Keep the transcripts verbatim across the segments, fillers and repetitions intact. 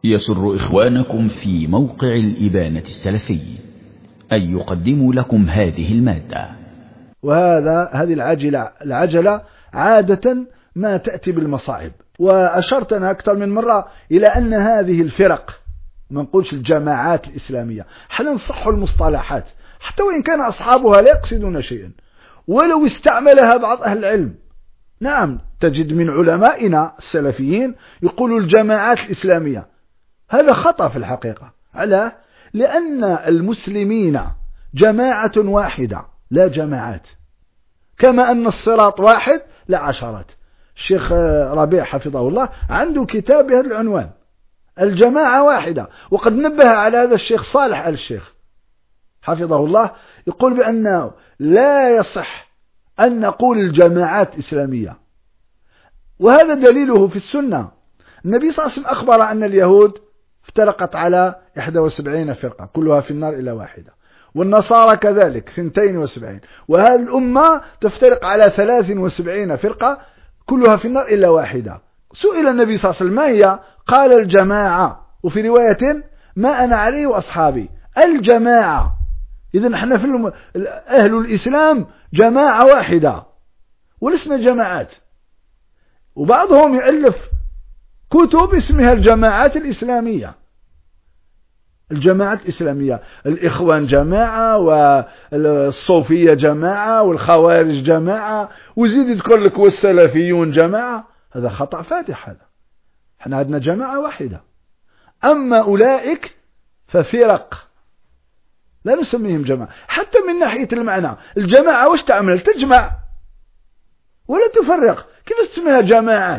يسر إخوانكم في موقع الإبانة السلفي أن يقدموا لكم هذه المادة. وهذا هذه العجلة العجلة عادة ما تأتي بالمصائب، وأشرت أنا أكثر من مرة إلى أن هذه الفرق، ما نقولش الجماعات الإسلامية، حنا نصح المصطلحات حتى وإن كان أصحابها لا يقصدون شيئا، ولو استعملها بعض أهل العلم. نعم، تجد من علمائنا السلفيين يقولوا الجماعات الإسلامية، هذا خطأ في الحقيقة. على لأن المسلمين جماعة واحدة لا جماعات، كما أن الصراط واحد لا عشرات. الشيخ ربيع حفظه الله عنده كتاب بهذا العنوان، الجماعة واحدة، وقد نبه على هذا الشيخ صالح آل الشيخ حفظه الله، يقول بأنه لا يصح أن نقول الجماعات إسلامية، وهذا دليله في السنة. النبي صلى الله عليه وسلم أخبر أن اليهود افترقت على إحدى وسبعين فرقة كلها في النار إلا واحدة، والنصارى كذلك اثنتين وسبعين، وهذه الأمة تفترق على ثلاث وسبعين فرقة كلها في النار إلا واحدة. سئل النبي صلى الله عليه وسلم ما هي؟ قال الجماعة، وفي رواية ما أنا عليه وأصحابي. الجماعة، إذن نحن في الم... أهل الإسلام جماعة واحدة ولسنا جماعات. وبعضهم يؤلف كتب اسمها الجماعات الإسلامية. الجماعات الإسلامية، الإخوان جماعة، والصوفية جماعة، والخوارج جماعة، وزيد يذكر لك والسلفيون جماعة. هذا خطأ فادح. هذا احنا عندنا جماعة واحدة، أما أولئك ففرق لا نسميهم جماعة. حتى من ناحية المعنى، الجماعة وش تعمل؟ تجمع ولا تفرق. كيف تسميها جماعات؟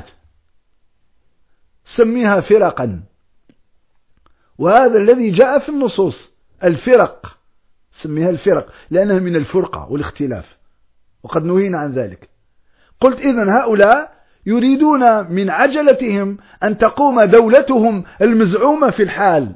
سميها فرقا، وهذا الذي جاء في النصوص. الفرق سميها الفرق لأنها من الفرقة والاختلاف، وقد نهينا عن ذلك. قلت إذن هؤلاء يريدون من عجلتهم أن تقوم دولتهم المزعومة في الحال،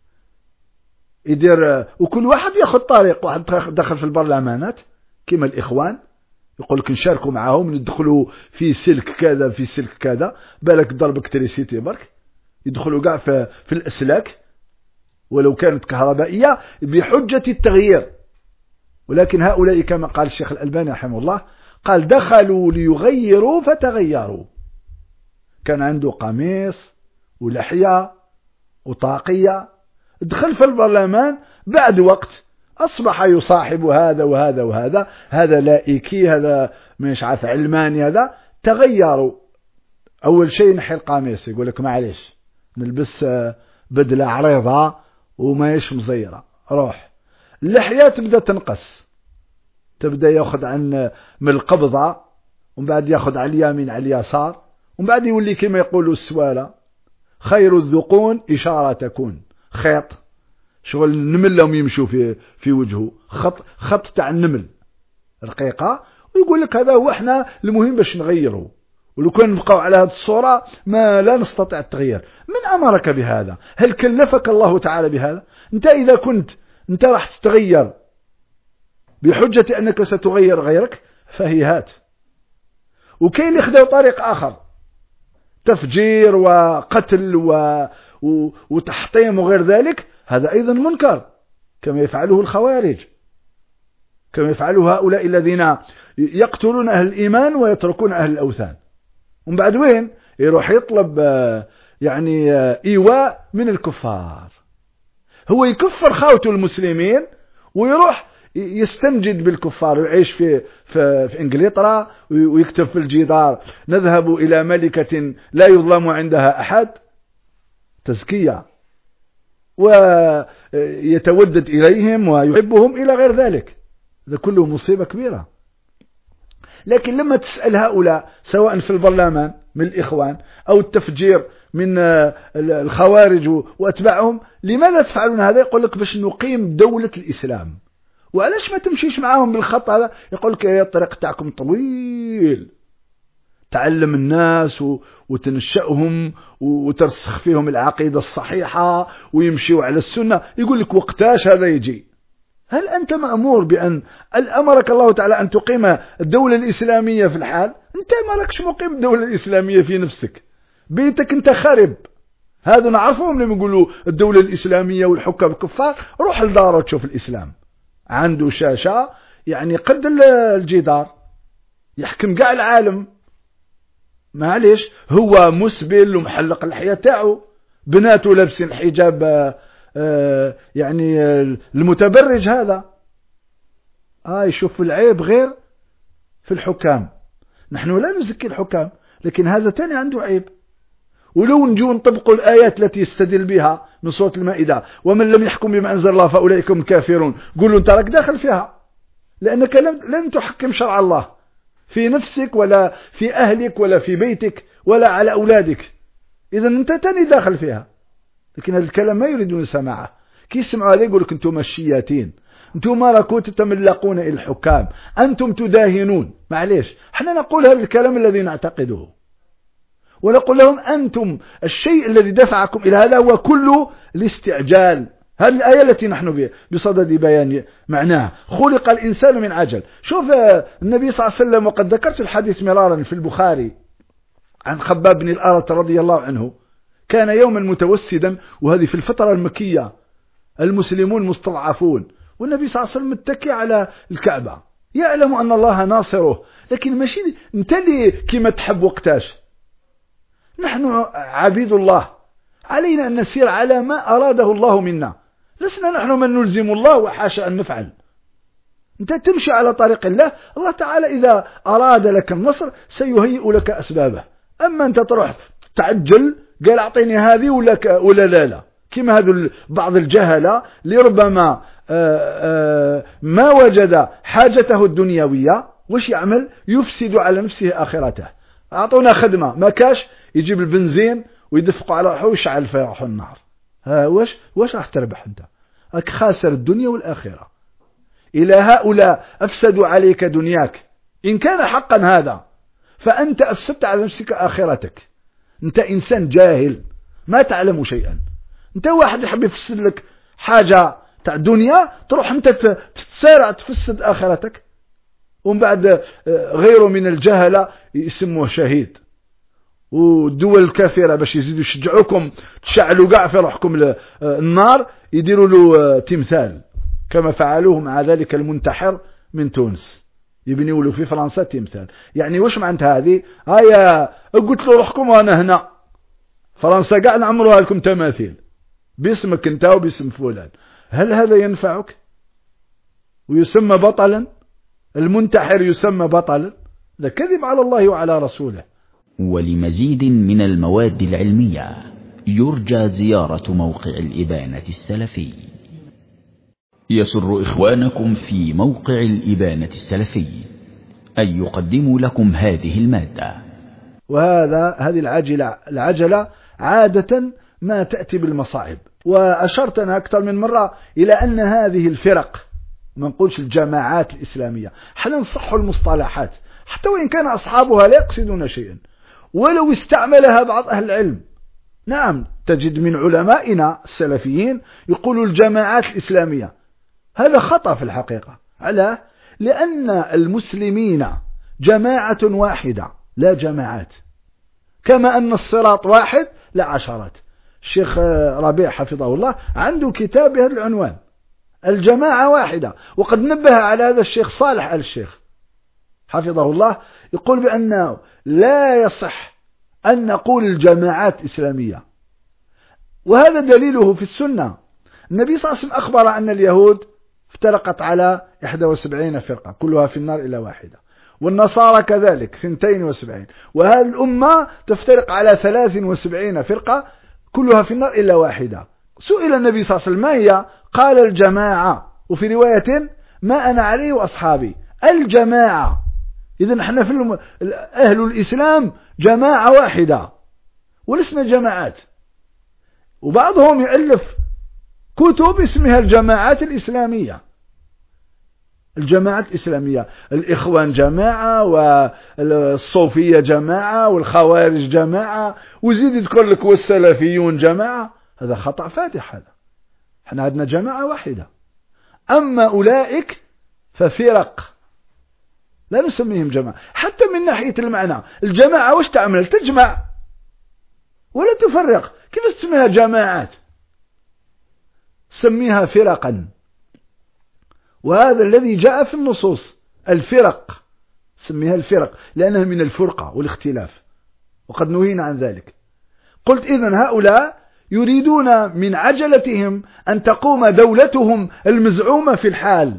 يدير وكل واحد ياخذ طريق. واحد دخل في البرلمانات كما الإخوان، يقول لك نشاركوا معهم، ندخلوا في سلك كذا في سلك كذا، بالك ضرب الكتريسيتي برك، يدخلوا قاع في, في الأسلاك ولو كانت كهربائية بحجة التغيير. ولكن هؤلاء كما قال الشيخ الألباني رحمه الله، قال دخلوا ليغيروا فتغيروا. كان عنده قميص ولحية وطاقية، دخل في البرلمان، بعد وقت أصبح يصاحب هذا وهذا وهذا، هذا لائكي، هذا مش عارف علماني، هذا تغيروا. أول شيء نحي القميص، يقول لك معليش نلبس بدلة عريضة وما يش مزيرة، روح. اللحية تبدأ تنقص، تبدأ يأخذ عن من القبضة، ومن بعد يأخذ على اليمين على اليسار، ومن بعد يولي كما يقولوا السوالة، خير الذقون إشارة تكون. خيط شغل النمل لهم يمشوا في في وجهه، خط خط تاع النمل رقيقة، ويقول لك هذا هو احنا المهم باش نغيره. ولو كان نبقاو على هذه الصورة ما لا نستطيع التغيير. من أمرك بهذا؟ هل كلفك الله تعالى بهذا؟ انت إذا كنت انت راح تتغير بحجة أنك ستغير غيرك فهي هات. وكاين اللي خدوا طريق آخر، تفجير وقتل و... و... وتحطيم وغير ذلك، هذا أيضا منكر كما يفعله الخوارج، كما يفعله هؤلاء الذين يقتلون أهل الإيمان ويتركون أهل الأوثان. ومن بعد وين يروح يطلب يعني إيواء من الكفار، هو يكفر خاوته المسلمين ويروح يستمجد بالكفار، ويعيش في, في, في إنجلترا ويكتب في الجدار نذهب إلى ملكة لا يظلم عندها أحد، تزكية، ويتودد إليهم ويحبهم إلى غير ذلك. هذا كله مصيبة كبيرة. لكن لما تسأل هؤلاء سواء في البرلمان من الإخوان أو التفجير من الخوارج وأتباعهم، لماذا تفعلون هذا؟ يقول لك باش نقيم دولة الإسلام. وعلاش ما تمشيش معهم بالخط هذا؟ يقول لك يا الطريق تاعكم طويل، تعلم الناس وتنشأهم وترسخ فيهم العقيدة الصحيحة ويمشوا على السنة. يقول لك وقتاش هذا يجي؟ هل أنت مأمور بأن أمرك الله تعالى أن تقيم الدولة الإسلامية في الحال؟ أنت ما لكش مقيم الدولة الإسلامية في نفسك، بيتك أنت خارب، هذا نعرفهم لما يقولوا الدولة الإسلامية والحكام الكفار. روح لداره تشوف الإسلام عنده شاشة يعني قد الجدار يحكم قاع العالم. معليش هو مسبل ومحلق اللحية تاعو، بناته لابسين حجاب آه يعني آه المتبرج هذا. آه يشوف العيب غير في الحكام. نحن لا نزكي الحكام، لكن هذا تاني عنده عيب. ولو نجو نطبقوا الآيات التي يستدل بها من سورة المائدة، ومن لم يحكم بما أنزل الله فأولئك هم الكافرون، قولوا انت راك داخل فيها، لأنك لن تحكم شرع الله في نفسك ولا في أهلك ولا في بيتك ولا على أولادك. إذا أنت تاني داخل فيها. لكن هذا الكلام ما يريدون سماعه. كي يسمعوا عليه يقول لك أنتم الشياتين، أنتم راكم تتملقون إلى الحكام، أنتم تداهنون. معليش احنا نقول هذا الكلام الذي نعتقده، ونقول لهم أنتم الشيء الذي دفعكم إلى هذا هو كله الاستعجال. هذه الآية التي نحن بصدد بيان معناها، خلق الإنسان من عجل. شوف النبي صلى الله عليه وسلم، وقد ذكرت الحديث مرارا في البخاري عن خباب بن الأرت رضي الله عنه، كان يوما متوسدا، وهذه في الفترة المكية، المسلمون مستضعفون، والنبي صلى الله عليه وسلم متكي على الكعبة، يعلم أن الله ناصره، لكن ماشي انت اللي كما تحب وقتاش. نحن عبيد الله، علينا أن نسير على ما أراده الله منا، لسنا نحن من نلزم الله وحاشا أن نفعل. أنت تمشي على طريق الله، الله تعالى إذا أراد لك النصر سيهيئ لك أسبابه. أما أنت تروح تعجل، قال أعطيني هذه ولا ولا لا لا، كما هذا بعض الجهلة لربما آآ آآ ما وجد حاجته الدنيوية، وش يعمل؟ يفسد على نفسه آخرته. أعطونا خدمة ما كاش، يجيب البنزين ويدفقوا على روحه ويشعل في روحه النار. ها واش واش راح تربح انت؟ راك خاسر الدنيا والآخرة. إلى هؤلاء أفسدوا عليك دنياك، إن كان حقا هذا فأنت أفسدت على نفسك آخرتك. أنت إنسان جاهل ما تعلم شيئا. أنت واحد يحب يفسد لك حاجة تاع دنيا، تروح أنت تتسارع تفسد آخرتك. ومن بعد غيره من الجهلة يسموه شهيد. والدول الكافرة باش يزيدوا يشجعوكم تشعلوا قاع في روحكم النار، يديروا له تمثال كما فعلوه مع ذلك المنتحر من تونس، يبنيوا له في فرنسا تمثال. يعني واش معناتها هذه؟ هيا قلت له روحكم وانا هنا فرنسا قاع نعمروها لكم تماثيل باسمك انت وباسم فلان. هل هذا ينفعك؟ ويسمى بطلا، المنتحر يسمى بطلا، ده كذب على الله وعلى رسوله. ولمزيد من المواد العلمية يرجى زيارة موقع الإبانة السلفي. يسر إخوانكم في موقع الإبانة السلفي أن يقدموا لكم هذه المادة. وهذا هذه العجلة العجلة عادة ما تأتي بالمصائب. وأشرت أنا أكثر من مرة إلى أن هذه الفرق، ما نقولش الجماعات الإسلامية، حنا نصح المصطلحات حتى وإن كان أصحابها لا يقصدون شيئا، ولو استعملها بعض أهل العلم. نعم تجد من علمائنا السلفيين يقولوا الجماعات الإسلامية، هذا خطأ في الحقيقة. على لأن المسلمين جماعة واحدة لا جماعات، كما أن الصراط واحد لا عشرات. الشيخ ربيع حفظه الله عنده كتاب بهذا العنوان، الجماعة واحدة. وقد نبه على هذا الشيخ صالح آل الشيخ حفظه الله، يقول بأنه لا يصح أن نقول الجماعات إسلامية، وهذا دليله في السنة. النبي صلى الله عليه وسلم أخبر أن اليهود افترقت على إحدى وسبعين فرقة كلها في النار إلا واحدة، والنصارى كذلك اثنتين وسبعين، وهذه الأمة تفترق على ثلاث وسبعين فرقة كلها في النار إلا واحدة. سئل النبي صلى الله عليه وسلم ما هي؟ قال الجماعة، وفي رواية ما أنا عليه وأصحابي، الجماعة. إذن احنا في الم... أهل الإسلام جماعة واحدة ولسنا جماعات. وبعضهم يؤلف كتب اسمها الجماعات الإسلامية. الجماعات الإسلامية، الإخوان جماعة، والصوفية جماعة، والخوارج جماعة، وزيد يذكر لك والسلفيون جماعة. هذا خطأ فادح. هذا احنا عندنا جماعة واحدة. أما أولئك ففرق لا نسميهم جماعة. حتى من ناحية المعنى الجماعة وش تعمل؟ تجمع ولا تفرق. كيف تسميها جماعات؟ سميها فرقا. وهذا الذي جاء في النصوص، الفرق، سميها الفرق لأنها من الفرقة والاختلاف، وقد نهينا عن ذلك. قلت إذن هؤلاء يريدون من عجلتهم أن تقوم دولتهم المزعومة في الحال،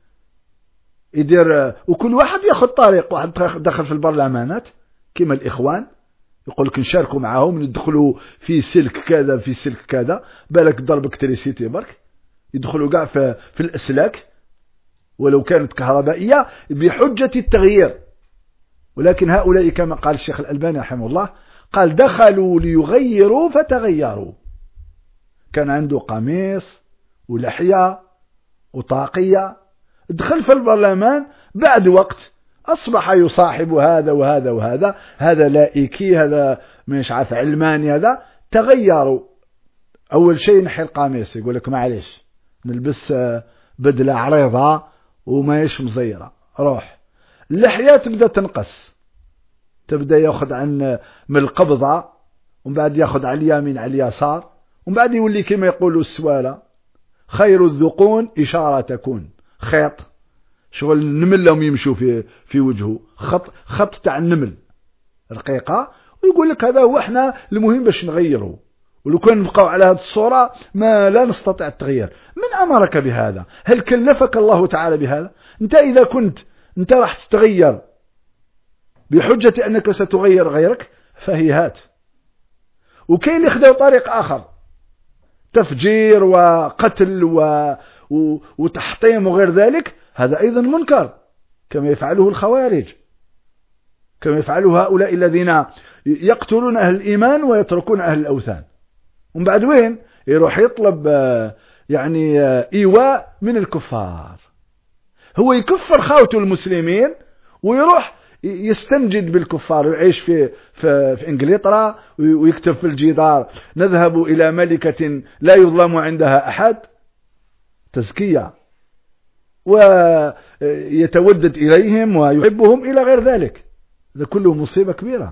يدير وكل واحد ياخذ طريق. واحد دخل في البرلمانات كما الإخوان، يقول لك نشاركوا معهم، ندخلوا في سلك كذا في سلك كذا، بالك ضرب الكتريسيتي برك، يدخلوا قاع في, في الأسلاك ولو كانت كهربائية بحجة التغيير. ولكن هؤلاء كما قال الشيخ الألباني رحمه الله، قال دخلوا ليغيروا فتغيروا. كان عنده قميص ولحية وطاقية، دخل في البرلمان بعد وقت أصبح يصاحب هذا وهذا وهذا، هذا لائكي، هذا مش عارف علماني، هذا تغيروا. أول شيء نحي القميص، يقول لك معليش نلبس بدلة عريضة وما يش مزيرة، روح. اللحية تبدأ تنقص، تبدأ يأخذ عن من القبضة، ومن بعد يأخذ على اليمين على اليسار، ومن بعد يولي كما يقولوا السوالة خير الذقون إشارة تكون، خيط شغل النمل لهم يمشوا في في وجهه، خط خط تاع النمل رقيقة، ويقول لك هذا هو احنا المهم باش نغيره. ولو كان نبقاو على هذه الصورة ما لا نستطيع التغيير. من أمرك بهذا؟ هل كلفك الله تعالى بهذا؟ انت إذا كنت انت راح تتغير بحجة أنك ستغير غيرك فهي هات. وكاين اللي خدوا طريق آخر، تفجير وقتل و... و... وتحطيم وغير ذلك، هذا أيضا منكر كما يفعله الخوارج، كما يفعله هؤلاء الذين يقتلون أهل الإيمان ويتركون أهل الأوثان. ومن بعد وين يروح يطلب يعني إيواء من الكفار، هو يكفر خاوته المسلمين ويروح يستنجد بالكفار، ويعيش في, في, في إنجلترا ويكتب في الجدار نذهب إلى ملكة لا يظلم عندها أحد، تزكية، ويتودد إليهم ويحبهم إلى غير ذلك. هذا كله مصيبة كبيرة.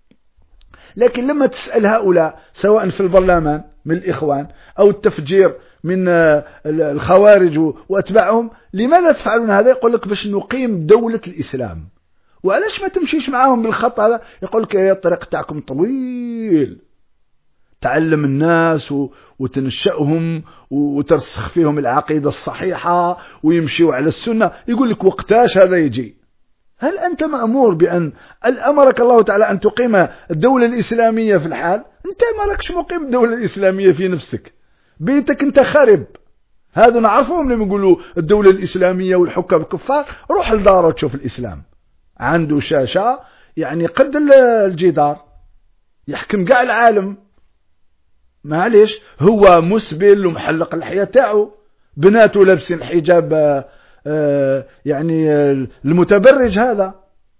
لكن لما تسأل هؤلاء سواء في البرلمان من الإخوان أو التفجير من الخوارج وأتباعهم، لماذا تفعلون هذا؟ يقول لك باش نقيم دولة الإسلام. وعلاش ما تمشيش معهم بالخط هذا؟ يقول لك يا الطريق تاعكم طويل، تعلم الناس وتنشأهم وترسخ فيهم العقيدة الصحيحة ويمشيوا على السنة. يقول لك وقتاش هذا يجي؟ هل أنت مأمور بأن أمرك الله تعالى أن تقيم الدولة الإسلامية في الحال؟ أنت ما لكش مقيم الدولة الإسلامية في نفسك، بيتك أنت خارب. هذا نعرفهم لما يقولوا الدولة الإسلامية والحكام الكفار، روح لداره تشوف الإسلام عنده شاشة يعني قد الجدار يحكم قاع العالم، معليش هو مسبل ومحلق الحياة تاعه، بناته لابسين حجاب آه يعني آه المتبرج هذا.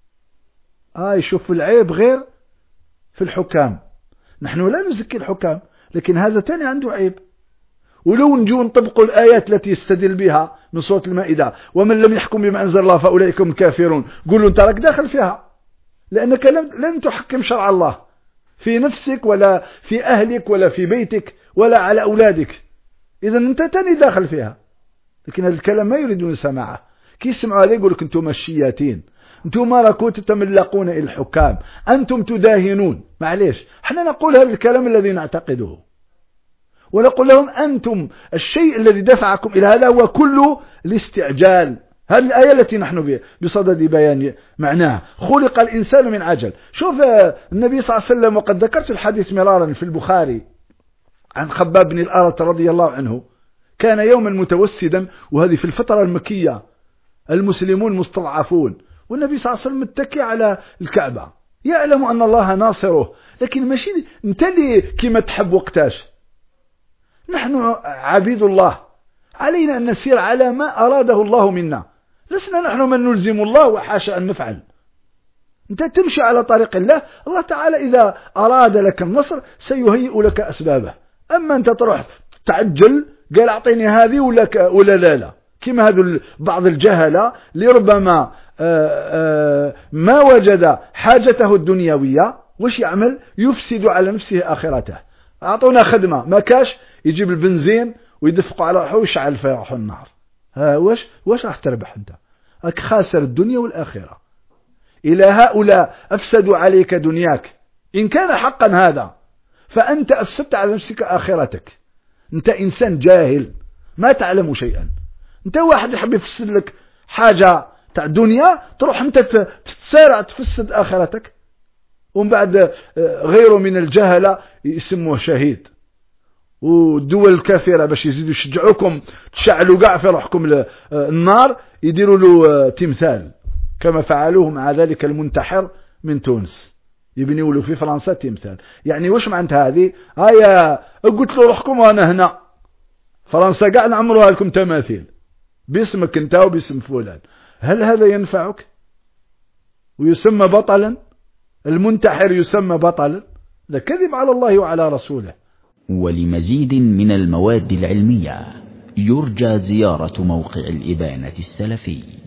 آه يشوف العيب غير في الحكام. نحن لا نزكي الحكام، لكن هذا تاني عنده عيب. ولو نجو نطبقوا الآيات التي يستدل بها من سورة المائدة، ومن لم يحكم بما أنزل الله فأولئك هم الكافرون، قولوا انت راك داخل فيها، لأنك لن تحكم شرع الله في نفسك ولا في أهلك ولا في بيتك ولا على أولادك، إذا أنت تاني داخل فيها. لكن هذا الكلام ما يريدون سماعه. كي يسمعوا عليه يقول لك أنتم الشياتين، أنتم راكم تتملقون إلى الحكام، أنتم تداهنون. معليش احنا نقول هذا الكلام الذي نعتقده، ونقول لهم أنتم الشيء الذي دفعكم إلى هذا هو كله الاستعجال. هذه الآية التي نحن بصدد بيان معناها، خلق الإنسان من عجل. شوف النبي صلى الله عليه وسلم، وقد ذكرت الحديث مرارا في البخاري عن خباب بن الأرت رضي الله عنه، كان يوما متوسدا، وهذه في الفترة المكية، المسلمون مستضعفون، والنبي صلى الله عليه وسلم متكي على الكعبة، يعلم أن الله ناصره، لكن ماشي انت اللي كما تحب وقتاش. نحن عبيد الله، علينا أن نسير على ما أراده الله منا، لسنا نحن من نلزم الله وحاشا أن نفعل. أنت تمشي على طريق الله، الله تعالى إذا أراد لك النصر سيهيئ لك أسبابه. أما أنت تروح تعجل قال أعطيني هذه ولا, ولا لا لا، كما هذا بعض الجهلة لربما آآ آآ ما وجد حاجته الدنيوية، وش يعمل؟ يفسد على نفسه آخرته. أعطونا خدمة ما كاش يجيب البنزين ويدفقوا على روحه ويشعل في روحه النهر. ها واش واش راح تربح أنت؟ راك خاسر الدنيا والآخرة. إلى هؤلاء أفسدوا عليك دنياك إن كان حقا هذا، فأنت أفسدت على نفسك آخرتك. أنت إنسان جاهل ما تعلم شيئا. أنت واحد يحب يفسد لك حاجة تاع الدنيا، تروح أنت تتسارع تفسد آخرتك. ومن بعد غيره من الجهلة يسموه شهيد. والدول الكافرة باش يزيدوا يشجعوكم تشعلوا قاع في روحكم النار يديروا له تمثال كما فعلوه مع ذلك المنتحر من تونس، يبنيوا له في فرنسا تمثال. يعني واش معناتها هذه؟ هيا قلت له روحكم وانا هنا فرنسا قاع نعمروها لكم تماثيل باسمك انت وباسم فلان. هل هذا ينفعك؟ ويسمى بطلا؟ المنتحر يسمى بطلا؟ ده كذب على الله وعلى رسوله. ولمزيد من المواد العلمية يرجى زيارة موقع الإبانة السلفي.